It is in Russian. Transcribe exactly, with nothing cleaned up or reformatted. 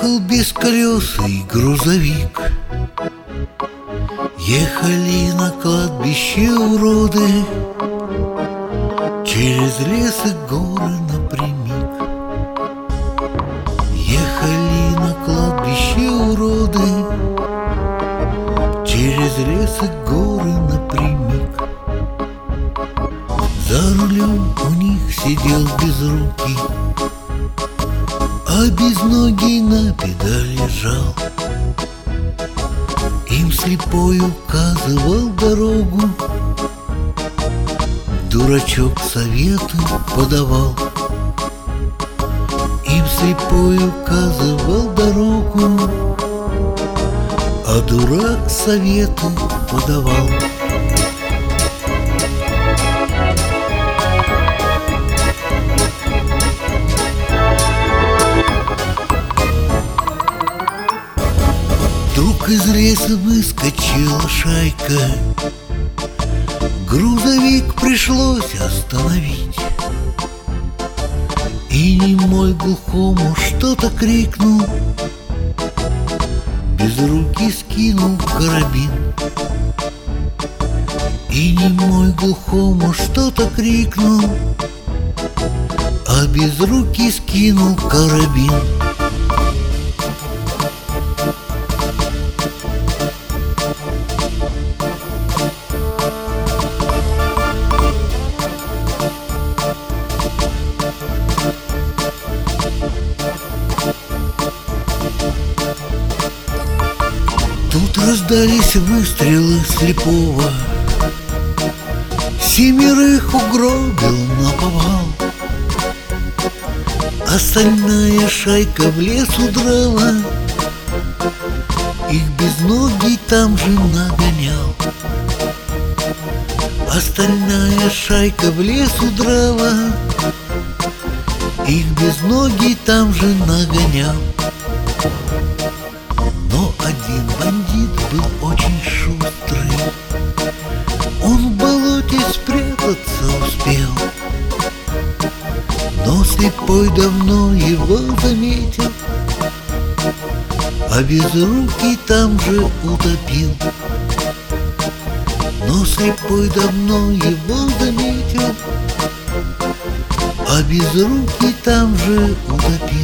Ехал без колес и грузовик. Ехали на кладбище уроды, через лес и горы напрямик. Ехали на кладбище уроды, через лес и горы напрямик. За рулем у них сидел безрукий, а безногий на педали жал. Им слепой указывал дорогу, дурачок советы подавал. Им слепой указывал дорогу, а дурак советы подавал. Вдруг из леса выскочила шайка, грузовик пришлось остановить. И немой глухому что-то крикнул, без руки скинул карабин. И немой глухому что-то крикнул, а без руки скинул карабин. Тут раздались выстрелы слепого, семерых угробил наповал. Остальная шайка в лес удрала, их безногий там же нагонял. Остальная шайка в лес удрала, их безногий там же нагонял. Но один бандит был очень шустрый, он в болоте спрятаться успел. Но слепой давно его заметил, а безрукий там же утопил. Но слепой давно его заметил, а безрукий там же утопил.